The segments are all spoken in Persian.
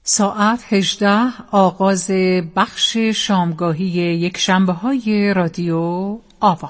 ساعت 18 آغاز بخش شامگاهی یکشنبه‌های رادیو آوا.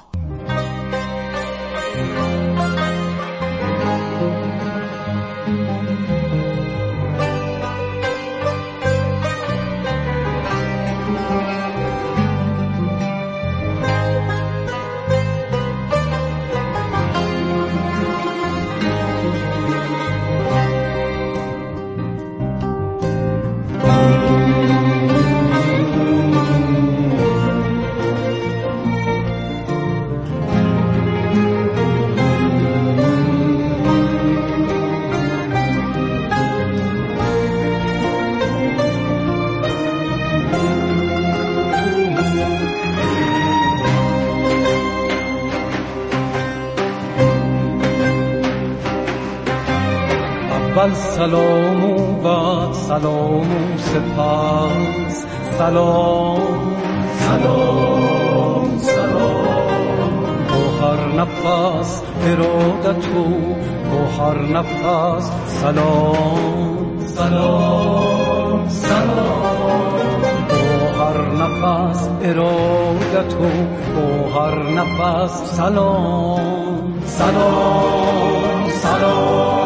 اول سلام و بعد سلام و سپس سلام سلام سلام. با هر نفس ارادت و با هر نفس سلام سلام سلام. با هر نفس ارادت و با هر نفس سلام سلام سلام.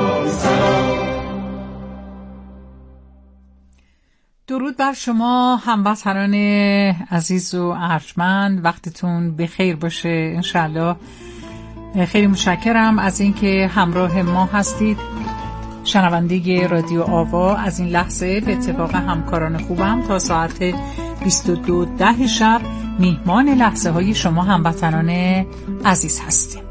درود بر شما هموطنان عزیز و ارجمند، وقتتون بخیر باشه انشالله. خیلی متشکرم از اینکه همراه ما هستید. شنونده رادیو آوا، از این لحظه به اتفاق همکاران خوبم تا ساعت 22:10 شب میهمان لحظه های شما هموطنان عزیز هستیم.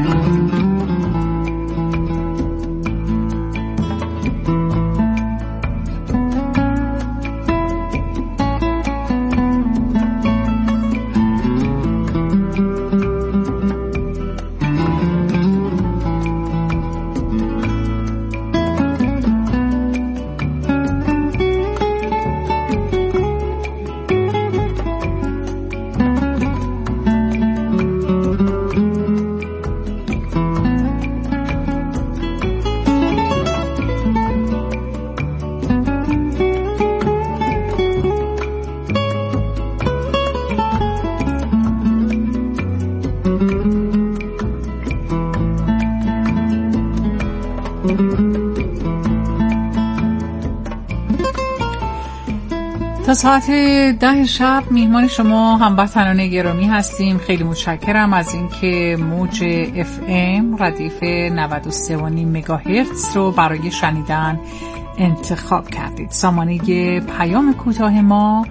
تا ساعت 10 شب میهمان شما هموطنان گرامی هستیم. خیلی متشکرم از اینکه موج FM ردیف 93.5 مگاهرتز رو برای شنیدن انتخاب کردید. سامانه پیام کوتاه ما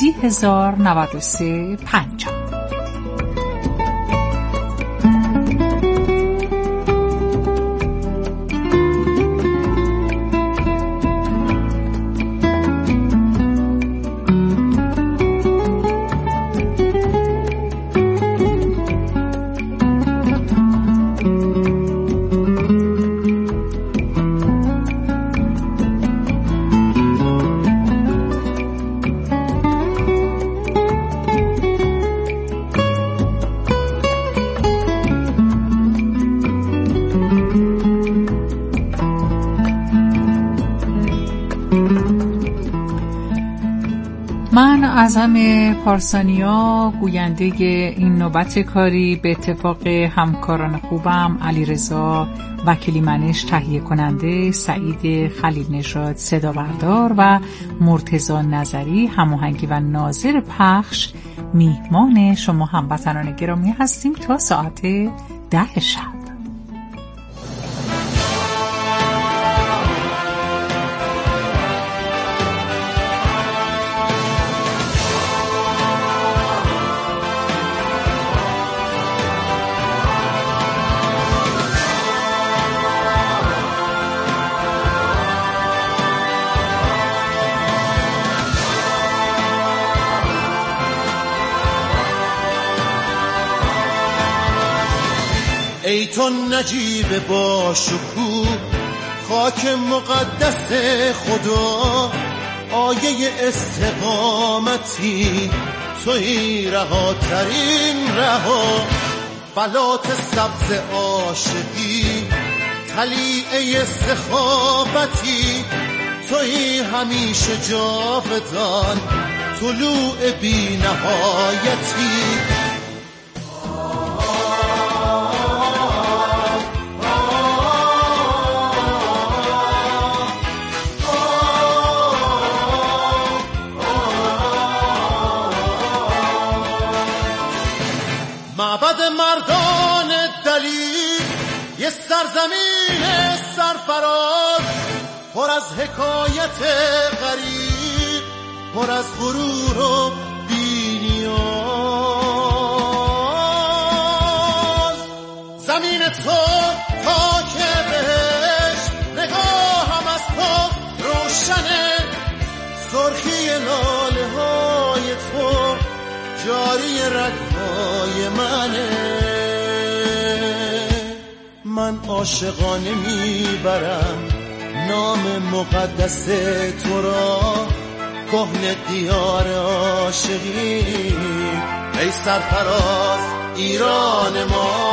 30,093.50. من اعظم پارسانیا، گوینده این نوبت کاری، به اتفاق همکاران خوبم علیرضا وکیلی منش تهیه کننده، سعید خلیل نژاد صدا بردار و مرتضی نظری هماهنگی و ناظر پخش، میهمان شما هموطنان گرامی هستیم تا ساعت 10 شب. ای تو نجیب با شکوه، خاک مقدس خدا، آیه استقامتی توی رهاترین رها، فلات سبز عاشقی، طلیعه سخاوتی تویی همیشه جاودان، طلوع بی نهایتی. معبد مردان دلیر، یه سرزمین سرفراز، پر از حکایت غریب، پر از غرور و بی‌نیاز. زمین تو خاک بهشت، نگاهم از تو روشنه، سرخی لاله های تو جاری رگ‌های منه. من عاشقانه میبرم نام مقدس تو را، کهنه دیار عاشقی، ای سرفراز ایران ما.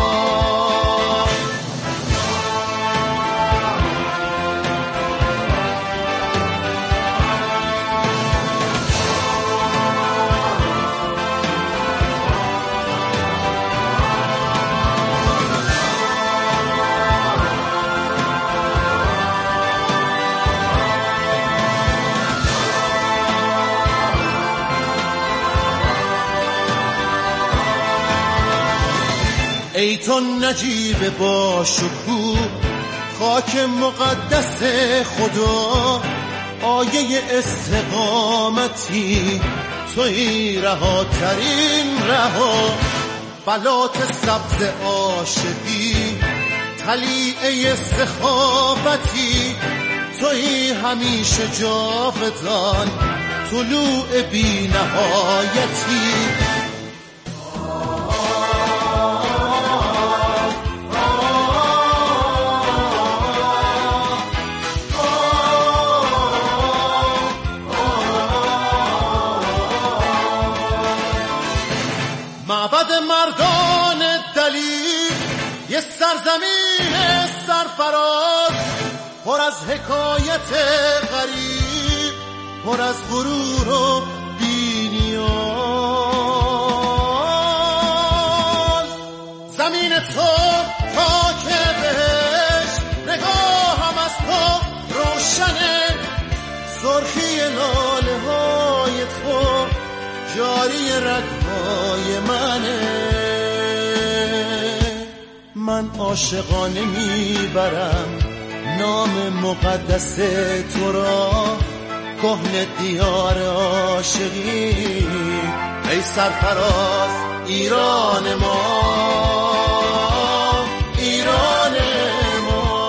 ای تو نجیب با شکوه، خاک مقدس خدا، آیه استقامتی، توی رهاترین رها، بلات سبز عاشقی، طلیعه سخاوتی، توی همیشه جاودان، طلوع بی نهایتی. معبد مردان دلیر، یه سرزمین سرفراز، پر از حکایت غریب، پر از غرور و بی‌نیاز. زمین تو خاک بهشت، نگاهم از تو روشنه، سرخی لاله های تو جاری رگ‌های منه. من عاشقانه میبرم نام مقدس تو را، کهنه دیار عاشقی، ای سرفراز ایران ما، ایران ما.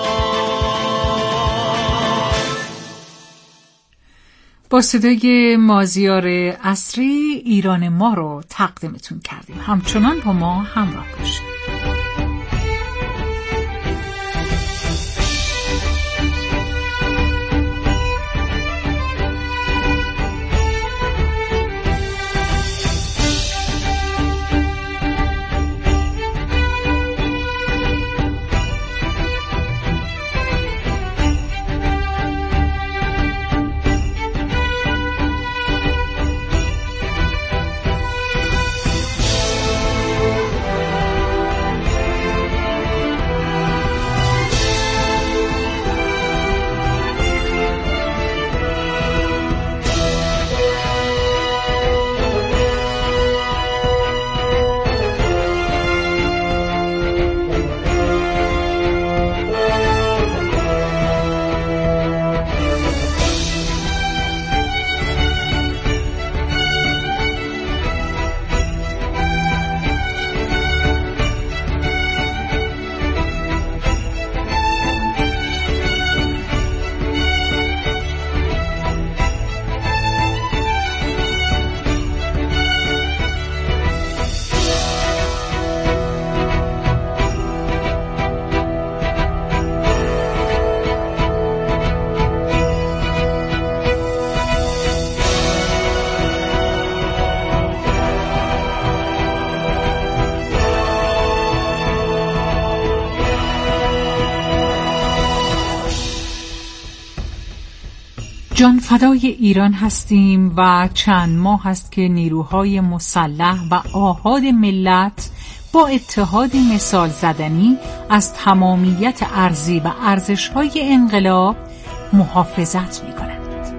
با صدای مازیار عصری ایران ما رو تقدیمتون کردیم. همچنان با ما همراه باشید. جان فدای ایران هستیم و چند ماه است که نیروهای مسلح و آحاد ملت با اتحادی مثال زدنی از تمامیت ارضی و ارزش‌های انقلاب محافظت می‌کنند.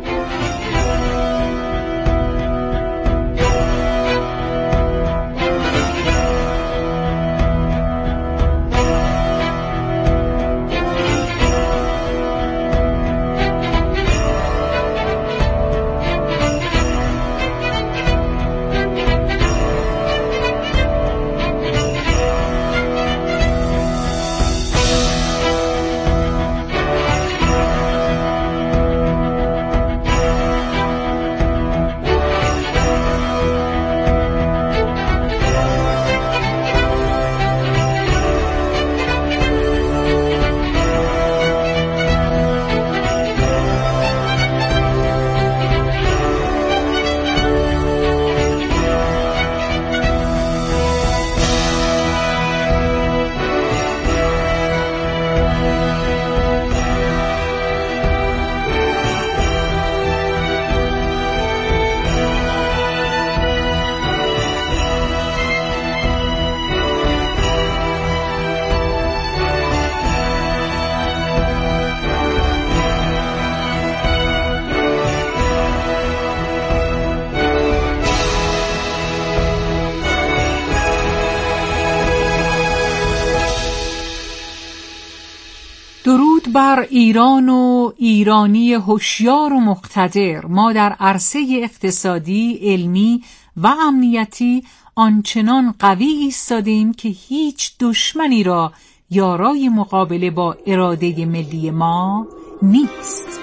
درود بر ایران و ایرانی هوشیار و مقتدر. ما در عرصه اقتصادی، علمی و امنیتی آنچنان قوی ایستادیم که هیچ دشمنی را یارای مقابله با اراده ملی ما نیست.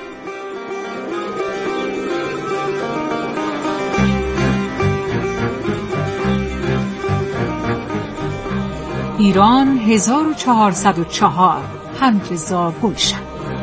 ایران 1404 حمدرضا گلشن.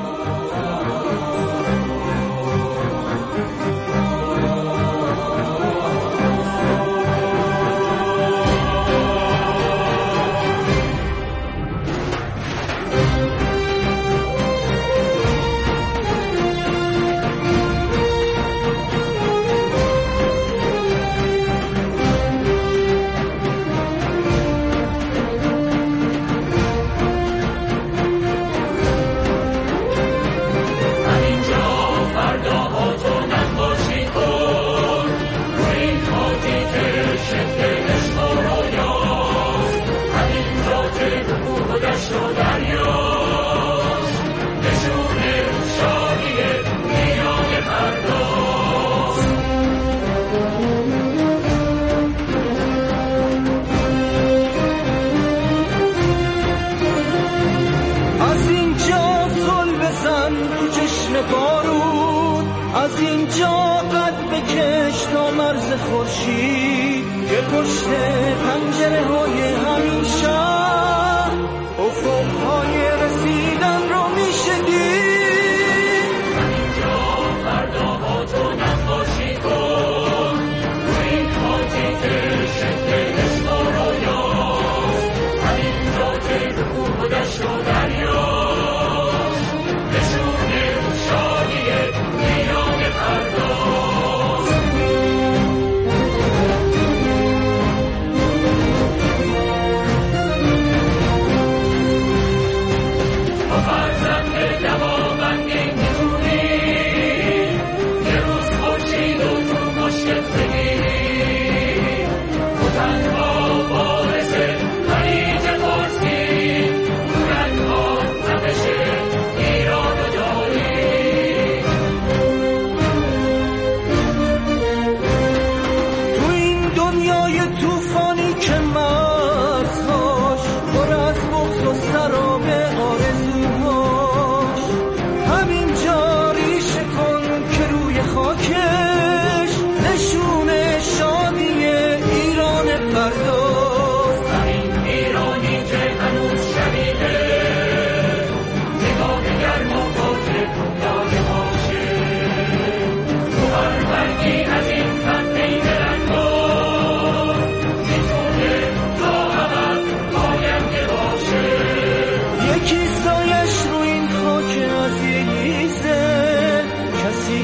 از اینجا قد بکش تا مرز خورشید که پشت پنجره های همین شهر افقهای رسیدن رو میشدی. همینجا فرداها تو نقاشی کن تو این خاطی که شکل عشق و رویاست. همینجا که به کوه و دشت و دریاست نشون شادی میان پرداز.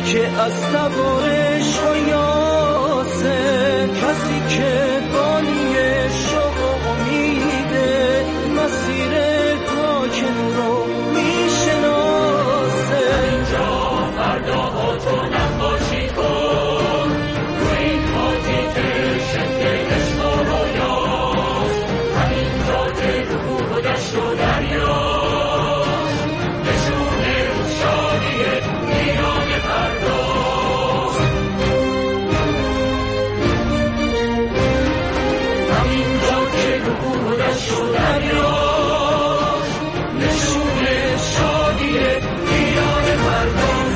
که از سوارش و یاسه، کسی که بانی شوق و امیده، مسیر پاک رو میشناسه. اینجا فردا تو نباشی کن، تو این حاجی که شکل عشق و رویاست، همینجا که روح و دشت و دریاست، نشونه روشانی میان پرداست. همینجا که روح و دشت و دریاست، نشونه شادی میان پرداست.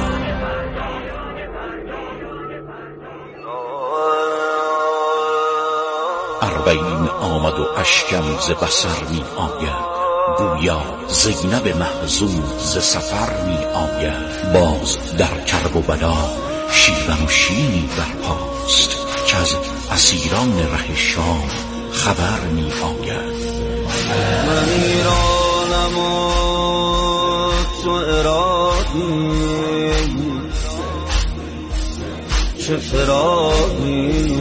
اربعین آمد و اشکم ز بصر می آید، گویا زینب محزون ز سفر می آید. باز در کرب و بلا شیون و شینی برپاست، که از اسیران ره شام خبر می آید. من ایرانم و تو عراقی، چه فراقی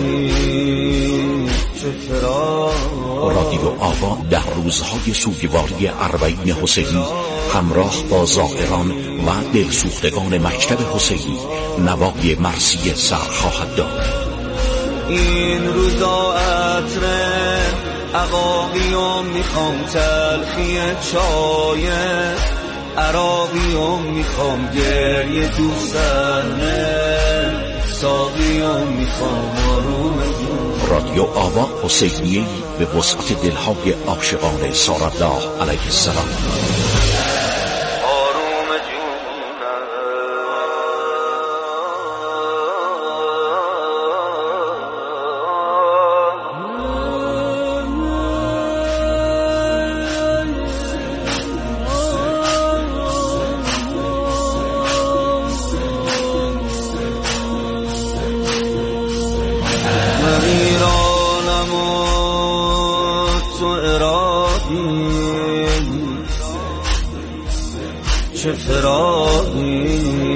چه فراقی. رادیو آوا در روزهای سوگواری اربعین حسینی همراه با زائران و دلسوختگان مکتب حسینی نوای مرثیه سر خواهد داد. این روزا عطر عقاقیم میخوام، تلخی چای عراقیم میخوام، گریه دوستانه ساقیم میخوام، آروم رادیو آوا حسینیه‌ای به وسعت دلهای عاشقان سارالله علیه السلام. چه فراقی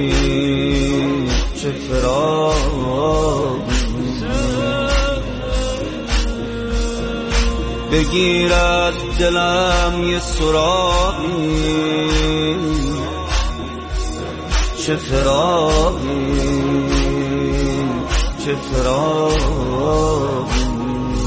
چه فراقی. بگیرد دلم یه سراغی، چه فراقی چه فراقی.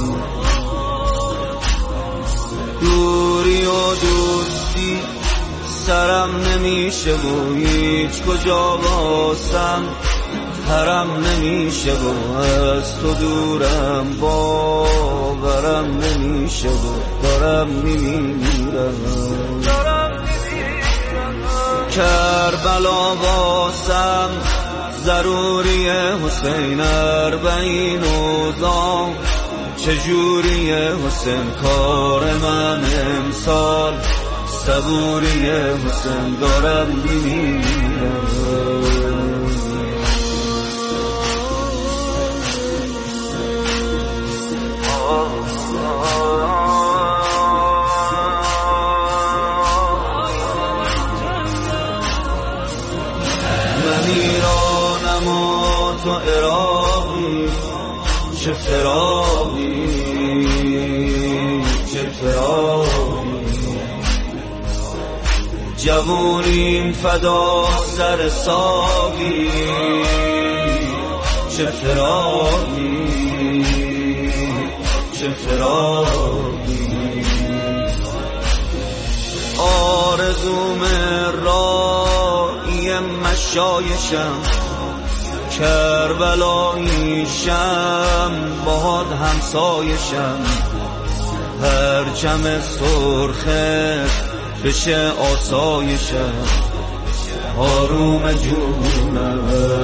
دوری و دوستی سرم نمیشه و هیچ کجا باسم حرم نمیشه و از تو دورم باورم نمیشه و دارم میمیرم. کربلا باسم ضروری حسین، اربعین اوزام چجوری حسین، کار من امسال صبوری حسین، دارم میمیرم. من ایرانم و تو عراقی، چه فراقی چه فراقی. جوونیم فدا سر ساقی، چه فراقی چه فراقی. آرزوم رایی مشایشم، کربلاییشم باهات همسایشم، پرچم سرخت بشه آسایشم، آروم جونم.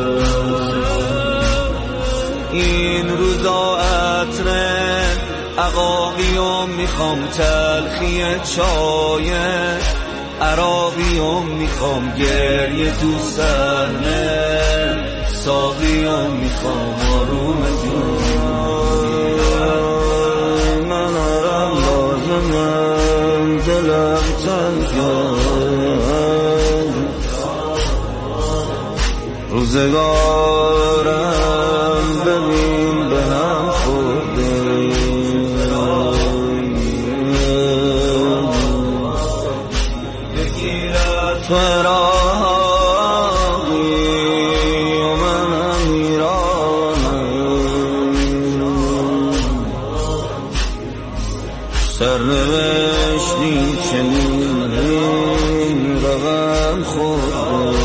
این روزا عطر عقاقیم میخوام، تلخی چای عراقیم میخوام، گریه دوستانه ساقیم میخوام، آروم جونم. من آرام لازمم دلم تنگم، روزگارم ببین به هم خورده، بگیرد فراغی و منم ایرانم، سرنوشتی چنین رقم خورده.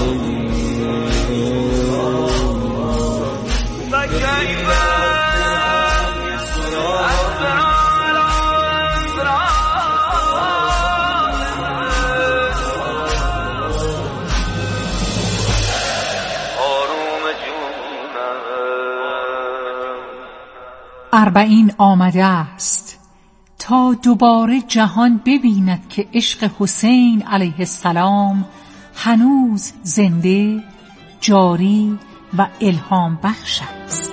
اربعین آمده است تا دوباره جهان ببیند که عشق حسین علیه السلام هنوز زنده، جاری و الهام بخش است.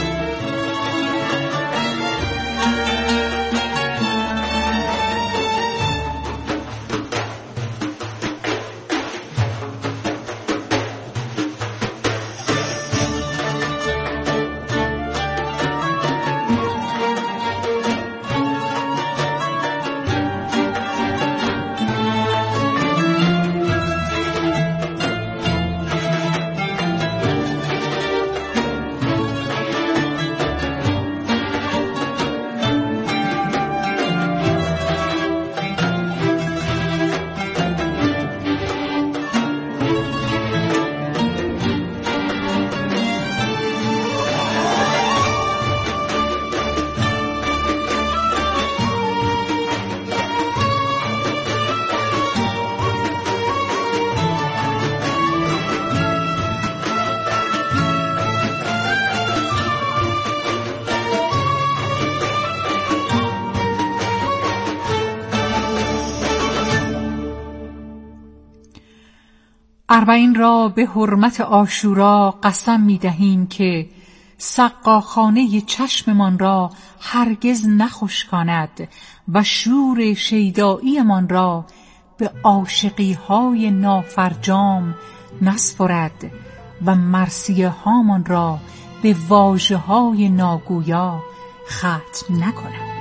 اربعین را به حرمت عاشورا قسم می دهیم که سقاخانه چشممان را هرگز نخشکاند و شور شیداییمان را به عاشقی‌های نافرجام نسپرد و مرثیه هامان را به واژه‌های ناگویا ختم نکند.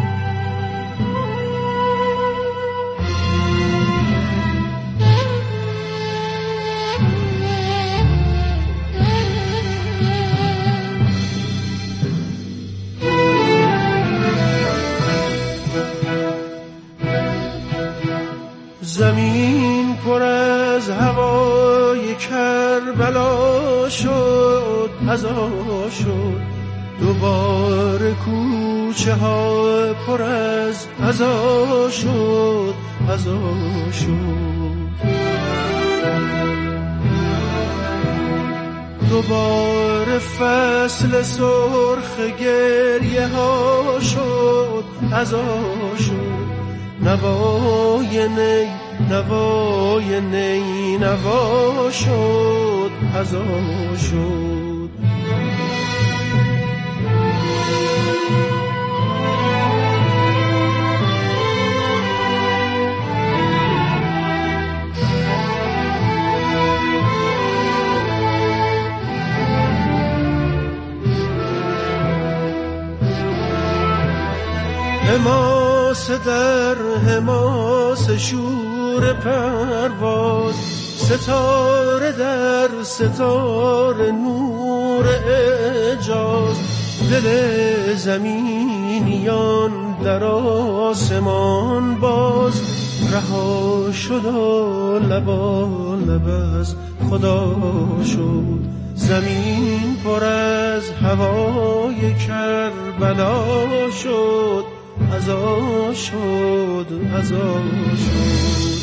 زمین پر از هوای کربلا شد، عزا شد، دوباره کوچه ها پر از عزا شد، عزا شد، دوباره فصل سرخ گریه ها شد، عزا شد، نوای نی نوای نی نوا شد، عزا شد. حماس در حماس شور پرواز، ستاره در ستاره نور اعجاز، دل زمینیان در آسمان باز، رها شد و لب از خدا شد. زمین پر از هوای کربلا شد، عزا شد، عزا شد.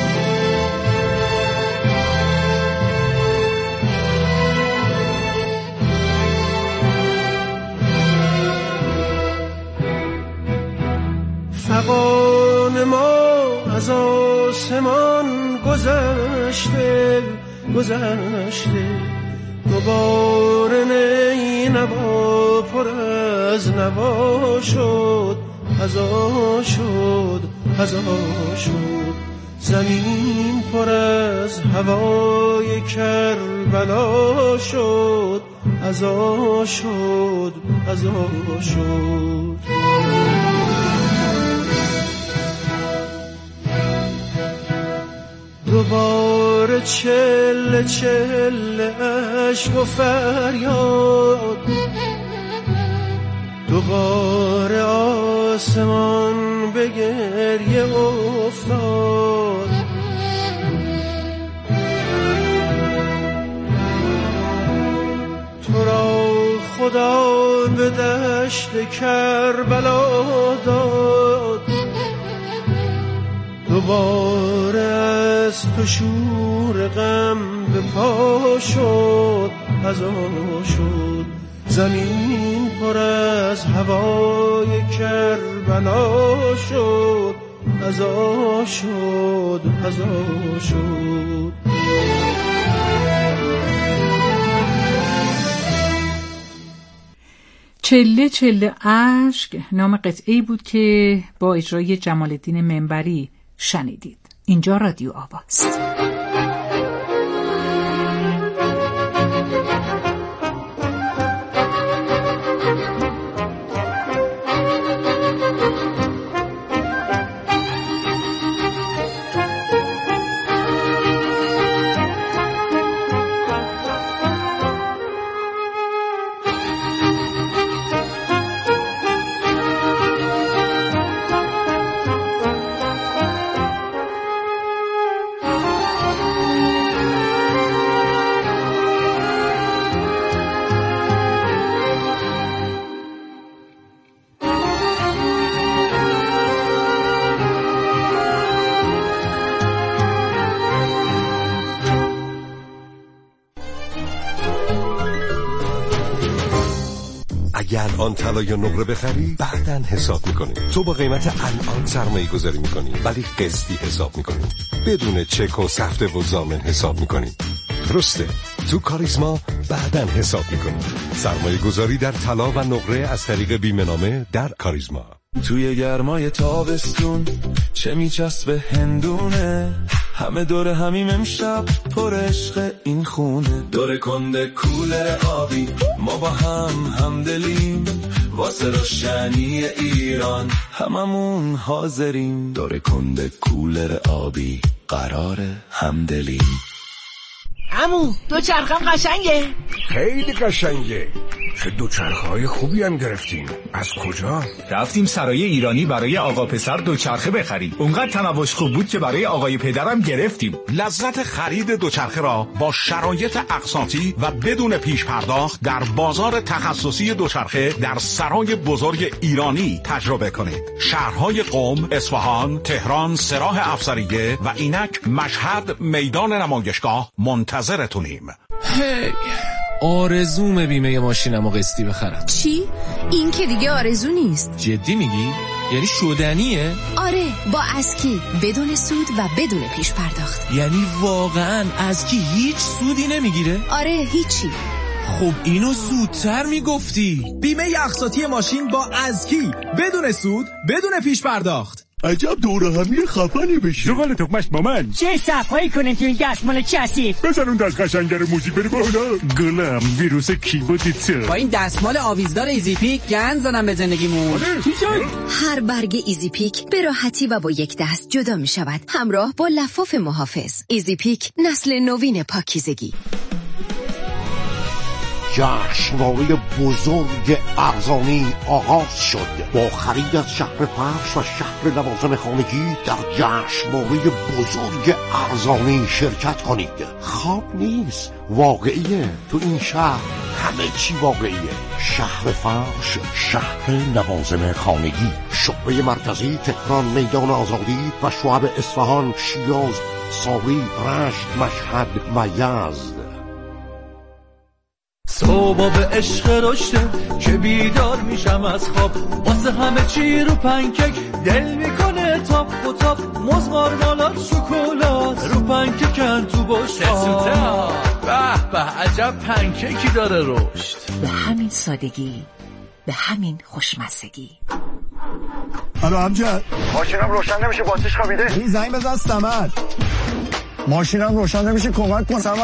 فغان ما از آسمان گذشته، گذشته، دوباره نی نوا پر از نوا شد، عزا شد، عزا شد. زمین پر از هوای کربلا شد، عزا شد، عزا شد. دوباره چله چله اشک و فریاد، دوباره آسمان به گریه افتاد. تو را خدا به دشت کربلا داد، دوباره از تو شور غم به پا شد، عزا شد. زمین پر از هوای کربلا شد، عزا شد، عزا شد. چله چله اشک نام قطعه‌ای بود که با اجرای جمال الدین منبری شنیدید. اینجا رادیو آواست. اگه الان طلا یا نقره بخری بعدن حساب میکنی. تو با قیمت الان سرمایه گذاری میکنی ولی قسطی حساب میکنی، بدون چک و سفته و ضامن حساب میکنی. درسته، تو کاریزما بعدن حساب میکنی. سرمایه گذاری در طلا و نقره از طریق بیمه نامه در کاریزما. توی گرمای تابستون چه میچسبه هندونه، همه دور همیم امشب پر عشق این خونه. دور کنده کولر آبی ما با هم همدلیم، واسه روشنی ایران هممون حاضریم. دور کنده کولر آبی قراره همدلیم. عمو دوچرخم قشنگه؟ خیلی قشنگه. چه دوچرخه‌های خوبی هم گرفتیم. از کجا؟ رفتیم سرای ایرانی برای آقا پسر دوچرخه بخریم. اونقدر تنوش خوب بود که برای آقای پدرم گرفتیم. لذت خرید دوچرخه را با شرایط اقساطی و بدون پیش پرداخت در بازار تخصصی دوچرخه در سرای بزرگ ایرانی تجربه کنید. شهرهای قم، اصفهان، تهران، سراح افسریه و اینک مشهد میدان نمایشگاه منتظرتونیم. هی آرزوم بیمه ماشینمو قسطی بخرم. چی؟ این که دیگه آرزو نیست. جدی میگی؟ یعنی شدنیه؟ آره، با اسکی بدون سود و بدون پیش پرداخت. یعنی واقعا اسکی هیچ سودی نمیگیره؟ آره، هیچی. خب اینو زودتر میگفتی. بیمه اقساطی ماشین با اسکی بدون سود بدون پیش پرداخت. عجب دوره همی خفنی بشی. زغال تخمش مامان چه صفایی کنیم تو این دستمال کثیف. بزن اون دست قشنگر موزیک بری بالا. گلم ویروس کیبوردیت. با این دستمال آویزدار ایزی پیک گند زدم به زندگیمون. هر برگ ایزی پیک به راحتی و با یک دست جدا می شود، همراه با لفاف محافظ. ایزی پیک، نسل نوین پاکیزگی. جشنواره بزرگ ارزانی آغاز شد. با خرید از شهر فرش و شهر لوازم خانگی در جشنواره بزرگ ارزانی شرکت کنید. خواب نیست، واقعیه. تو این شهر همه چی واقعیه. شهر فرش، شهر لوازم خانگی، شعبه مرکزی تهران، میدان آزادی و شعب اصفهان، شیراز، ساری، رشت، مشهد و یزد. صبح به عشق رشته که بیدار میشم از خواب، واسه همه چی رو پنکک دل میکنه تاپ و تاپ، موز مارمالاد شکلات رو پنککن تو بشقاب. به به عجب پنککی داره رشد. به همین سادگی، به همین خوشمزگی. الو امجد، ماشینم روشن نمیشه، باتریش خوابیده. این زنگ بزن سمر. ماشینم روشن نمیشه، کمک کن سمر.